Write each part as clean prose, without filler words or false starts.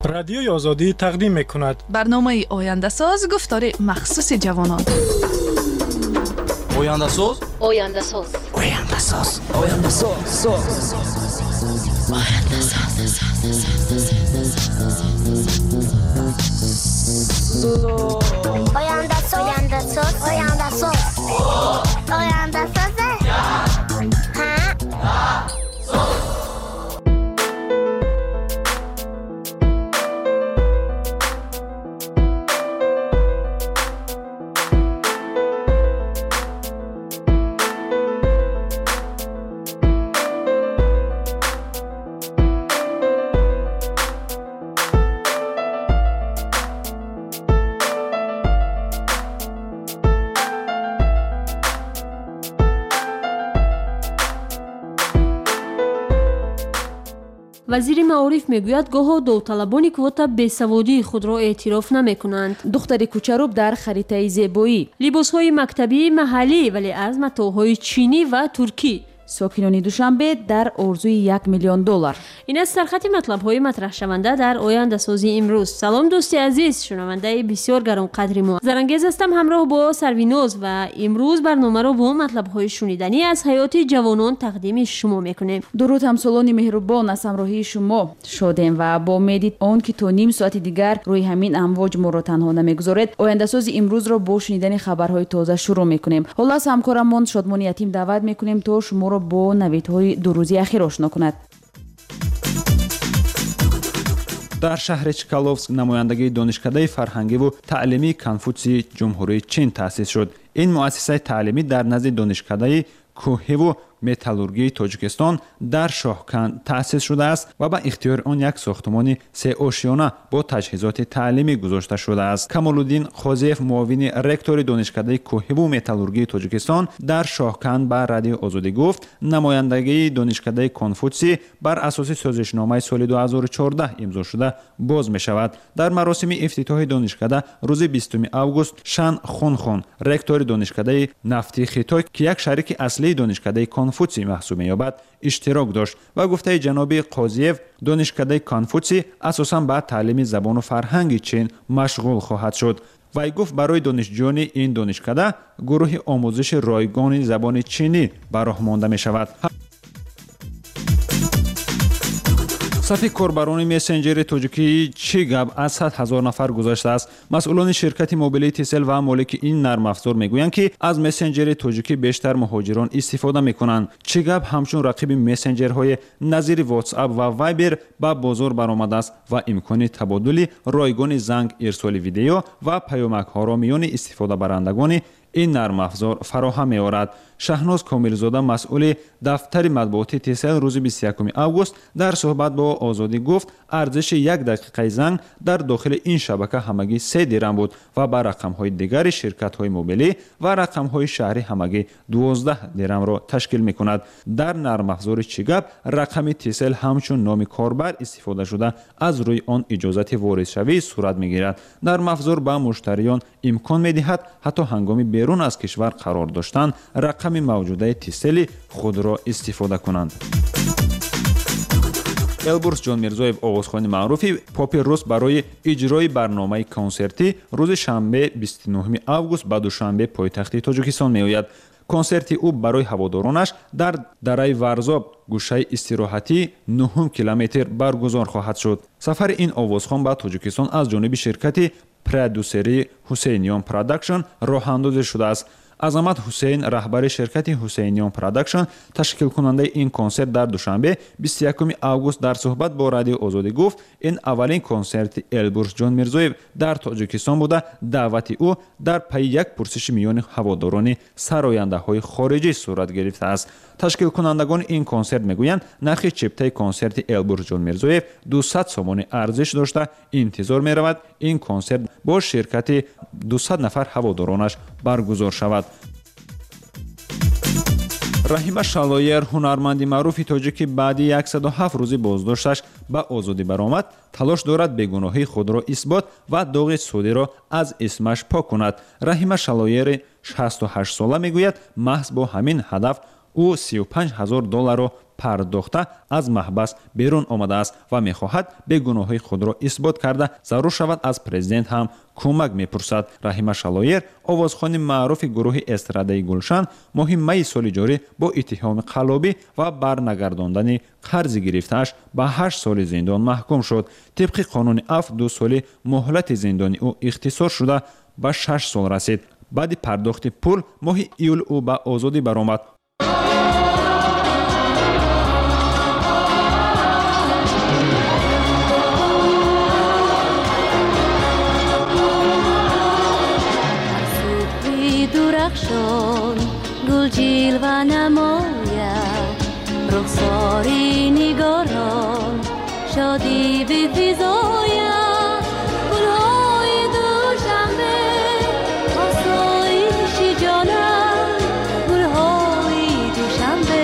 رادیوی آزادی تقدیم می‌کند برنامه آینده ساز گفتار مخصوص جوانان. آینده ساز آینده ساز آینده ساز آینده ساز آینده ساز آینده ساز آینده ساز آینده ساز вазири маориф мегӯяд гоҳо довталабони квота бесаводии худро эътироф намекунанд. духтари кӯчаруб дар харитаи зебоӣ, либосҳои мактабии маҳаллӣ вале аз матоъҳои чинӣ ва туркӣ. сокинони душанбе дар орзуи $1 миллион. ин аст сархати матлабҳои матраҳшаванда дар ояндасозии имрӯз. салом дӯсти азиз, шунавандаи бисёр гаронқадри мо. зарангез ҳастам ҳамроҳ бо Сарвиноз ва имрӯз барномаро бо матлабҳои шуниданӣ аз ҳаёти ҷавонон тақдими шумо мекунем. дуруд ҳамсолони меҳрубон, аз ҳамроҳии шумо шодем ва бо умеди он ки то ним соати дигар рӯи ҳамин амвоҷ моро танҳо намегузоред, ояндасози имрӯзро бо шунидани хабарҳои тоза шурӯъ мекунем. ҳоло аз ҳамкорамон Шодмони Ятим даъват мекунем то шуморо бо наведҳои ду рӯзи ахир ошно кунад. дар шаҳри Чкаловск намояндагии донишкадаи фарҳангиву таълимии Конфутсии ҷумҳурии Чин таъсис шуд. ин муассисаи таълимӣ дар назди донишкадаи кӯҳиву металлургии Тоҷикистон дар Шоҳканд таъсис шудааст ва ба ихтиёри он як сохтмони сеошиёна бо таҷҳизоти таълимӣ гузошта шудааст. Камолуддин Қозиев, муовини ректори донишкадаи кӯҳиву металлургии Тоҷикистон дар Шоҳканд ба Радиои Озодӣ гуфт, намояндагии донишкадаи Конфутсӣ бар асоси созишномаи соли 2014 имзо шуда боз мешавад. дар маросими ифтитоҳи донишкада рӯзи 20 август Шан Хунхун, ректори донишкадаи нафти Хитой ки як шарики аслии донишкадаи Конфутсӣ маҳсуб меёбад, иштирок дошт ва гуфтаи ҷаноби Қозиев, донишкадаи Конфутсӣ асосан ба таълими забону фарҳанги Чин машғул хоҳад шуд. вай гуфт барои донишҷӯёни ин донишкада гурӯҳи омӯзиши ройгони забони чинӣ ба роҳ монда мешавад. сафи корбарони мессенҷери тоҷикӣ чӣ гап аз 100 000 нафар гузаштааст. масъулони ширкати мобилии Тисел ва молики ин нарм афзор мегӯянд ки аз мессенҷери тоҷикӣ бештар муҳоҷирон истифода мекунанд. чӣ гап ҳамчун рақиби мессенҷерҳои назири WhatsApp ва Viber ба бозор баромадааст ва имкони табодули ройгони занг, ирсоли видео ва паёмакҳоро миёни истифодабарандагони ин нарм афзор фароҳам меорад. Шаҳноз Комилзода, масъули дафтари матбуоти Тисел, рӯзи 21 август дар суҳбат бо Озодӣ гуфт, арзиши 1 дақиқаи занг дар дохили ин шабака ҳамагӣ 3 дирам буд ва ба рақамҳои дигари ширкатҳои мобилӣ ва рақамҳои шаҳрӣ ҳамагӣ 12 дирамро ташкил мекунад. дар нарм афзори чӣ гап рақами Тисел ҳамчун номи корбар истифода шуда аз рӯи он иҷозати воридшавӣ сурат мегирад. нарм афзор ба муштариён имкон медиҳад ҳатто ҳангоми берун аз кишвар қарор доштан рақами мавҷудаи Тисели худро истифода кунанд. Элбурс Ҷонмирзоев, овозхони маъруфи попи рус, барои иҷрои барномаи консертӣ рӯзи шанбе 29 август ба Душанбе пойтахти Тоҷикистон меояд. консерти ӯ барои ҳаводоронаш дар дараи Варзоб, гӯшаи истироҳатии 9 километр баргузор хоҳад шуд. сафари ин овозхон ба Тоҷикистон аз ҷониби ширкати продюсерии Ҳусейниён Продакшн роҳандозӣ шудааст. Азамат Ҳусейн, раҳбари ширкати Ҳусейниён Продакшн, ташкилкунандаи ин консерт дар Душанбе 21 август дар суҳбат бо Радиои Озодӣ гуфт, ин аввалин консерти Элбурс Ҷонмирзоев дар Тоҷикистон буда давати ӯ дар пайи як пурсиши миёни ҳаводорони сарояндаҳои хориҷӣ сурат гирифтааст. ташкилкунандагони ин консерт мегӯянд, нархи чиптаи консерти Элбурс Ҷонмирзоев 200 сомони арзиш дошта, интизор меравад ин консерт бо ширкати 200 нафар ҳаводоронаш баргузор шавад. Раҳима Шалоер, ҳунарманди маъруфи тоҷикӣ, баъди 107 рӯзи боздошташ ба озодӣ баромад, талош дорад бегуноҳии худро исбот ва доғи судиро аз исмаш пок кунад. Раҳима Шалоери 68 сола мегӯяд, маҳз бо ҳамин ҳадаф او $35,000 пардохта аз маҳбас берун омадааст ва мехоҳад бегуноҳии худро исбот карда зарур шавад аз президент ҳам кӯмак мепурсад. Раҳима Шалоер, овозхони маъруфи гурӯҳи эстрадаи Гулшан, моҳи майи соли ҷорӣ бо иттиҳоми қаллобӣ ва барнагардондани қарзи гирифтааш ба 8 соли зиндон маҳкум шуд. Тибқи қонуни Аф 2 соли муҳлати зиндони ӯ ихтисор шуда ба 6 сол расид. баъди пардохти пул моҳи июл ӯ ба озодӣ баромад. جلوه نماید رخساری نگاران شادی بفزاید گلهای دوشنبه آسایش جانم گلهای دوشنبه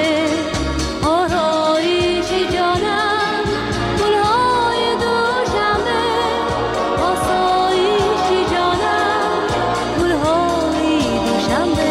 آرایش جانم گلهای دوشنبه آسایش جانم گلهای دوشنبه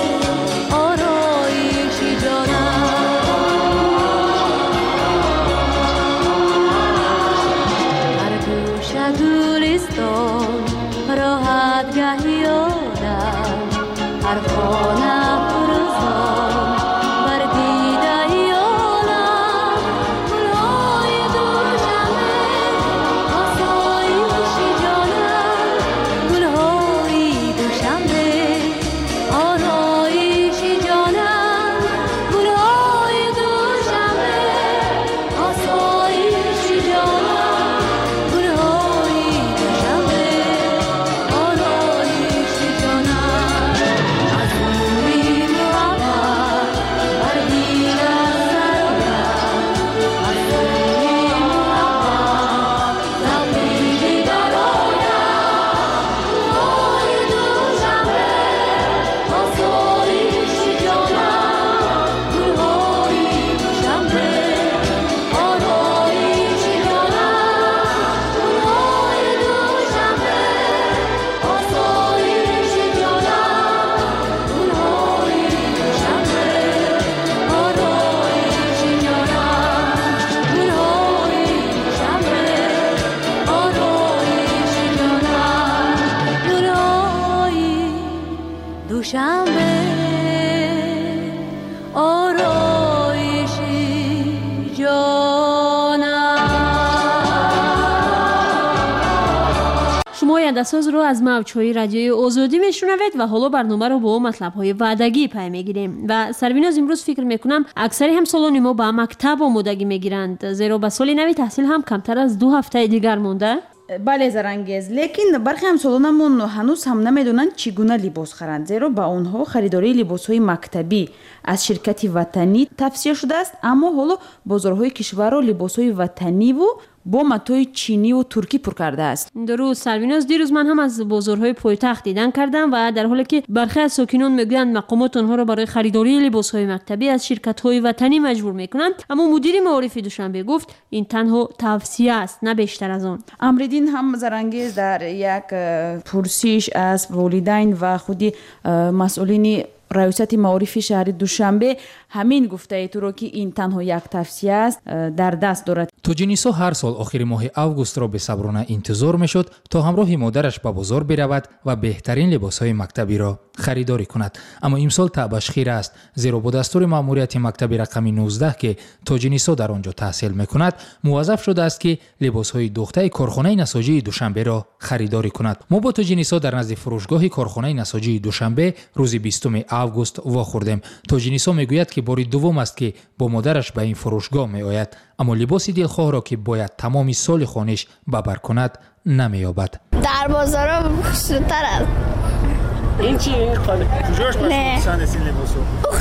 آینده‌ساز رو از موج‌های رادیوی آزادی میشنوید و حالا برنامه رو با مطلب‌های وعدگی پی میگیریم و سرویناز امروز فکر میکنم اکثر همسالان ما با مکتب آمادگی میگیرند، زیرا به سال نوی تحصیل هم کمتر از 2 هفته دیگر مونده. бале зарангез, лекин бархи ҳамсолонамон ҳанӯз ҳам намедонанд чӣ гуна либос харанд, зеро ба онҳо харидории либосҳои мактабӣ аз ширкати ватанӣ тавсия шудааст, аммо ҳоло бозорҳои кишварро либосҳои ватаниву бо матои чиниву туркӣ пур кардааст. дуруст сарвиноз, дирӯз ман ҳам аз бозорҳои пойтахт дидан кардам ва дар ҳоле ки бархе аз сокинон мегӯянд мақомот онҳоро барои харидории либосҳои мактабӣ аз ширкатҳои ватанӣ маҷбур мекунанд, аммо мудири маорифи Душанбе гуфт ин танҳо тавсия аст, на бештар аз он. амриддин ҳам зарангез дар як пурсиш аз волидайн ва худи масъулини раёсати маорифи шаҳри Душанбе ҳамин гуфтаи туро ки ин танҳо як тавсия аст дар даст дорад. тоҷинисо ҳар сол охири моҳи августро бесаброна интизор мешуд то ҳамроҳи модараш ба бозор биравад ва беҳтарин либосҳои мактабиро харидорӣ кунад, аммо имсол таъбаш хира аст, зеро бо дастури маъмурияти мактаби рақами 19 ки тоҷинисо дар он ҷо таҳсил мекунад муваззаф шудааст ки либосҳои духтаи корхонаи насоҷии Душанберо харидорӣ кунад. мо бо тоҷинисо дар назди фурӯшгоҳи корхонаи насоҷии Душанбе рӯзи 20 август вохӯрдем. тоҷинисо мегӯяд ки бори дуввум аст ки бо модараш ба ин фурӯшгоҳ меояд, аммо либоси дилхоҳро ки бояд тамоми соли хониш ба бар кунад намеёбад. дар бозорҳо хушрӯтар аст. این چی؟ این خاله کجاش پسند است این لباسو؟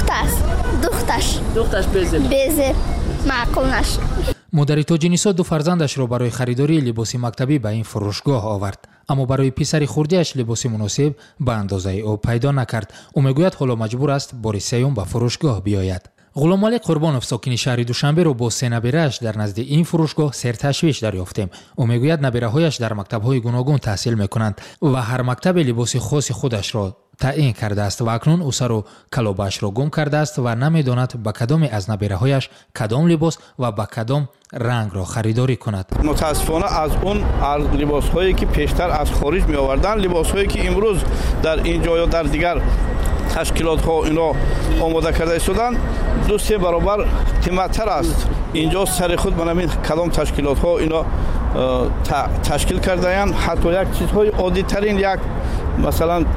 دختش بزه معقول نشد. مادری توجینیسو 2 فرزندشро барои харидории либоси мактабӣ ба ин фурӯшгоҳ овард, аммо барои писари хурдиаш либоси муносиб ба андозаи ӯ пайдо накард. ӯ мегӯяд ҳоло маҷбур аст бори сеюм ба фурӯшгоҳ биёяд. ғуломали қурбонов сокини шаҳри Душанберо бо се набирааш дар назди ин фурӯшгоҳ серташвиш дарёфтем. ӯ мегӯяд набираҳояш дар мактабҳои гуногун таҳсил мекунанд ва ҳар мактабе либоси хоси худашро تعیین کرده است و اکنون او سر و کلابش را گم کرده است و نمیداند به کدام از نبیره‌هایش کدام لباس و به کدام رنگ را خریداری کند. متاسفانه از اون لباس‌هایی که پیشتر از خارج می آوردن، لباس‌هایی که امروز در اینجا یا در دیگر تشکیلات‌ها اینا آماده کرده شدن 2-3 برابر قیمت‌تر است. اینجا سر خود من همین کدام تشکیلات‌ها اینا تشکیل کرده‌اند. حتی یک چیزهای عادی‌ترین یک مثلا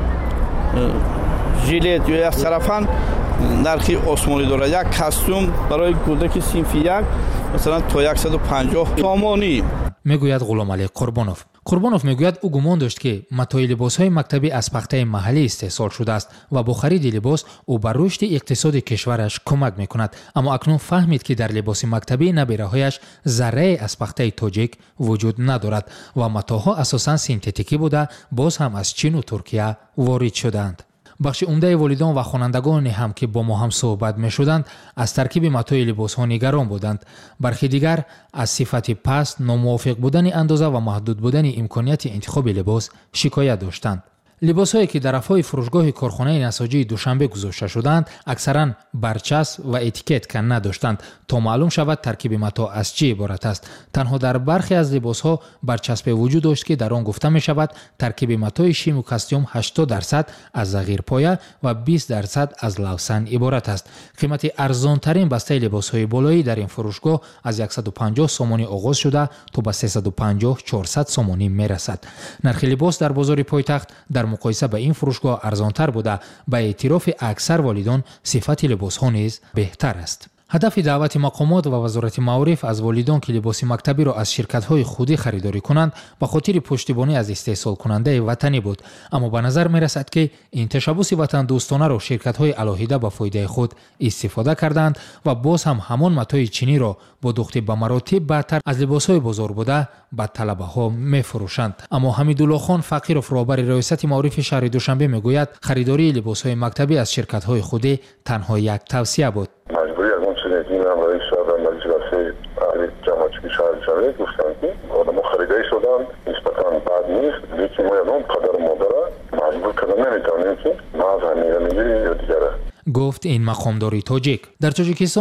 ژیلت یا یک سرفن نرخی آسمانی دارد. یک کاستوم برای کودک صنف 1 مثلا تا 150 تومانی. میگوید غلامعلی قربانوف. قربانوف میگوید او گمان داشت که متاع لباس‌های مکتبی از پخته محلی استحصال شده است و با خرید لباس او بر رشد اقتصاد کشورش کمک میکند، اما اکنون فهمید که در لباس مکتبی نبیره‌هایش ذره از پخته تاجیک وجود ندارد و متاعها اساساً سینتتیکی بوده، باز هم از چین و ترکیه وارد شدند. بخش عمده والیدان و خوانندگانی هم که با ما هم صحبت می شدند از ترکیب متاع لباس ها نگران بودند. برخی دیگر از صفت پست، ناموافق بودن اندازه و محدود بودن امکانیت انتخاب لباس شکایت داشتند. لباس‌هایی که در افهای فروشگاه کارخانه نساجی دوشنبه گذاشته شدند اکثراً برچسب و اتیکت که نداشتند تا معلوم شود ترکیب متاع از چه عبارت است. تنها در برخی از لباس‌ها برچسب وجود داشت که در آن گفته می شود ترکیب متاع شیم و کاستوم 80% از زغیرپایه و 20% از لوسن عبارت است. قیمت ارزان‌ترین بسته لباس‌های بالایی در این فروشگاه از 150 سومانی آغاز شده تا به 350-400 سومانی می‌رسد. نرخ لباس در بازار پایتخت در مقایسه با این فروشگاه ارزانتر بوده. به اعتراف اکثر والیدان صفت لباس ها نیز بهتر است. هدف دعوت مقامات و وزارت معارف از والیدان که لباس مکتبی را از شرکت‌های خودی خریداری کنند به خاطر پشتیبانی از استحصال کننده وطنی بود، اما به نظر می‌رسد که این تشبث وطن دوستانه را شرکت‌های علاهیده به فایده خود استفاده کردند و باز هم همان متاع چینی را با دخت به مراتب بدتر از لباس‌های بازار بوده به طلبه‌ها می‌فروشند. اما حمیدالله خان فقیرов رهبر ریاست معارف شهر دوشنبه می‌گوید خریداری لباس‌های مکتبی از شرکت‌های خودی تنها یک توصیه بود. این امروز شدن در جلسه اهل جماعتی شهر گفتن که آدم خریداری شدن نسبتاً بد نیست، لیکن ما یادم قدر مادره مجبور کردن نمیتونیم که ما زمینه میگیریم یا دیگره. گفت این مقامداری تاجیک. در تاجیکستان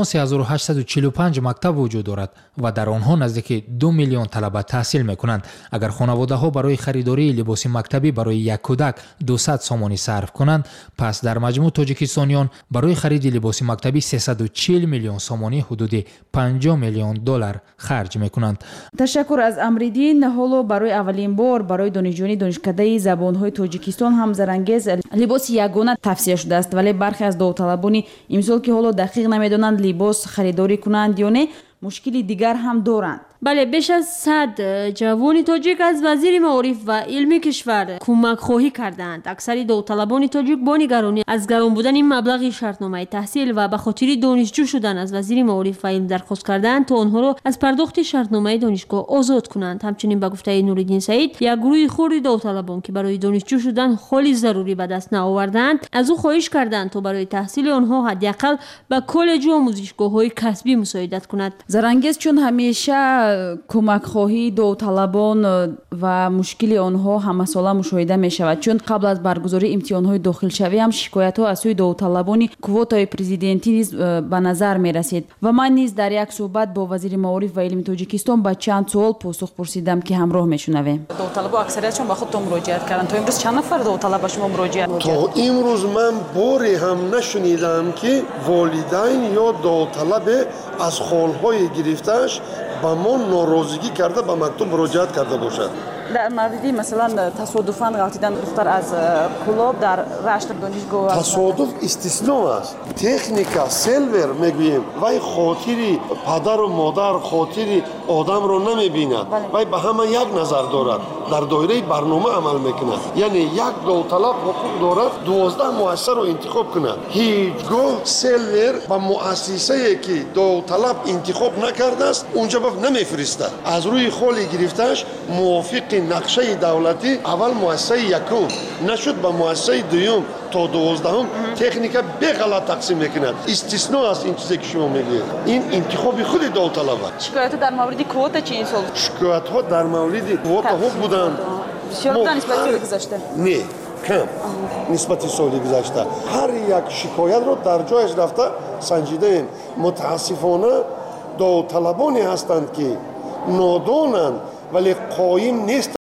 3845 مکتب وجود دارد و در آنها نزدیک 2 میلیون طلبه تحصیل میکنند. اگر خانواده ها برای خریداری لباس مکتبی برای یک کودک 200 سومانی صرف کنند، پس در مجموع تاجیکستانیان برای خرید لباس مکتبی 340 میلیون سومانی حدود 50 میلیون دلار خرج میکنند. تشکر از امریدین. حالا برای اولین بار برای دانشجویان دانشکده زبان‌های تاجیکستان هم زرانگیز لباس یگانه توصیه شده است، ولی برخی از داوطلبانی امسال که حالا دقیق نمیدونند لباس خریداری کنند یا نه مشکلی دیگر هم دارند. بله، بیش از 100 جوان تاجیک از وزیر معارف و علم کشور کمک خواهی کردند. اکثر داوطلبان تاجیک با نگرانی از گران بودن این مبلغ شرطنامه تحصیل و به خاطر دانشجو شدن از وزیر معارف و علم درخواست کردند تا آنها را از پرداخت شرطنامه دانشگاه آزاد کنند. همچنین به گفته نورالدین سعید، یک گروه خرد داوطلبان که برای دانشجو شدن خالی ضروری به دست نآوردند از او خواهش کردند تا برای تحصیل آنها حداقل به کالج و آموزشگاه‌های کسبی مساعدت کند. زرانگیز چون همیشه کمک خواهی داوطلبان و مشکل آنها همساله مشاهده می شود، چون قبل از برگزاری امتحان‌های داخلشوی هم شکایت ها از سوی داوطلبان کوتای پرزیدنتی نیز به نظر می رسید و من نیز در یک صحبت با وزیر معارف و علم تاجیکستان با چند سوال پاسخ پرسیدم که همراه میشنویم. داوطلبا اکثریتشون به خودتون مراجعت کردن. تا امروز چند نفر داوطلب به شما مراجعت کردن؟ تا امروز من باری هم نشنیدم که والدین یا داوطلب از خانه‌های گرفته‌اش با ما ناراضگی کرده به مکتب مراجعت کرده باشد. در موردی مثلا تصادفاً غلطیدن دختر از کلاب در رشت دانشگاه تصادف استثنا است. تکنیکا سیلور میگوییم وای خاطری پدر و مادر خاطری آدم رو نمیبیند، وای به همه یک نظر دارد، در دایره برنامه عمل میکند. یعنی یک داوطلب حقوق دارد 12 مؤسسه رو انتخاب کند. هیچگاه سیلور با مؤسسه‌ای که داوطلب انتخاب نکرده است اونجا نمیفرستد. از روی خالی گرفتهش موافق نقشه دولتی اول مؤسسه یکم نشد به مؤسسه دوم تا 12م تکنیکا به غلط تقسیم میکند. استثنا است این چیزی که شما میگید. این انتخاب خود داوطلب است. شکایت در مورد کوتا چی این شکایت ها در مورد کوتا ها بودن. بسیار بودن نسبت به گذشته؟ نه، кам нисбати соли гузашта. Ҳар як шикоятро дар ҷояш рафта санҷидаем. Мутаассифона довталабоне ҳастанд ки нодонанд вале қоим нест